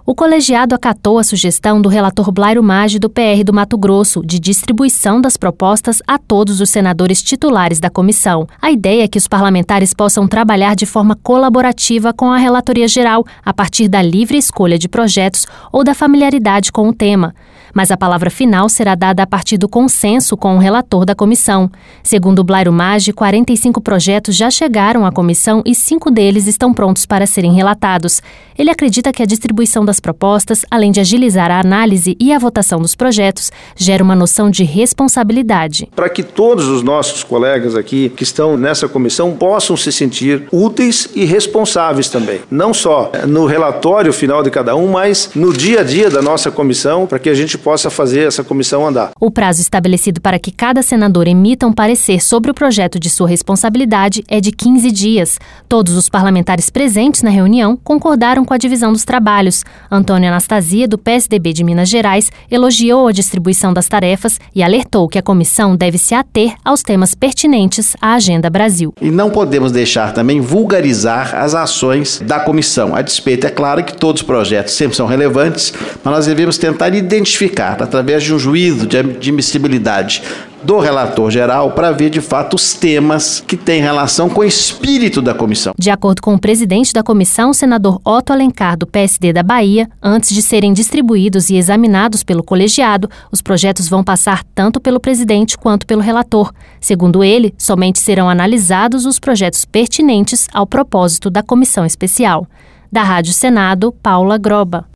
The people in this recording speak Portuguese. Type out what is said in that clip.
O colegiado acatou a sugestão do relator Blairo Maggi do PR do Mato Grosso de distribuição das propostas a todos os senadores titulares da comissão. A ideia é que os parlamentares possam trabalhar de forma colaborativa com a relatoria geral, a partir da livre escolha de projetos ou da familiaridade com o tema. Mas a palavra final será dada a partir do consenso com o relator da comissão. Segundo Blairo Maggi, 45 projetos já chegaram à comissão e 5 deles estão prontos para serem relatados. Ele acredita que a distribuição das propostas, além de agilizar a análise e a votação dos projetos, gera uma noção de responsabilidade. Para que todos os nossos colegas aqui que estão nessa comissão possam se sentir úteis e responsáveis também. Não só no relatório final de cada um, mas no dia a dia da nossa comissão, para que a gente possa fazer essa comissão andar. O prazo estabelecido para que cada senador emita um parecer sobre o projeto de sua responsabilidade é de 15 dias. Todos os parlamentares presentes na reunião concordaram com a divisão dos trabalhos. Antônio Anastasia, do PSDB de Minas Gerais, elogiou a distribuição das tarefas e alertou que a comissão deve se ater aos temas pertinentes à Agenda Brasil. E não podemos deixar também vulgarizar as ações da comissão. A despeito, é claro que todos os projetos sempre são relevantes, mas nós devemos tentar identificar, através de um juízo de admissibilidade do relator geral, para ver de fato os temas que têm relação com o espírito da comissão. De acordo com o presidente da comissão, o senador Otto Alencar, do PSD da Bahia, antes de serem distribuídos e examinados pelo colegiado, os projetos vão passar tanto pelo presidente quanto pelo relator. Segundo ele, somente serão analisados os projetos pertinentes ao propósito da comissão especial. Da Rádio Senado, Paula Groba.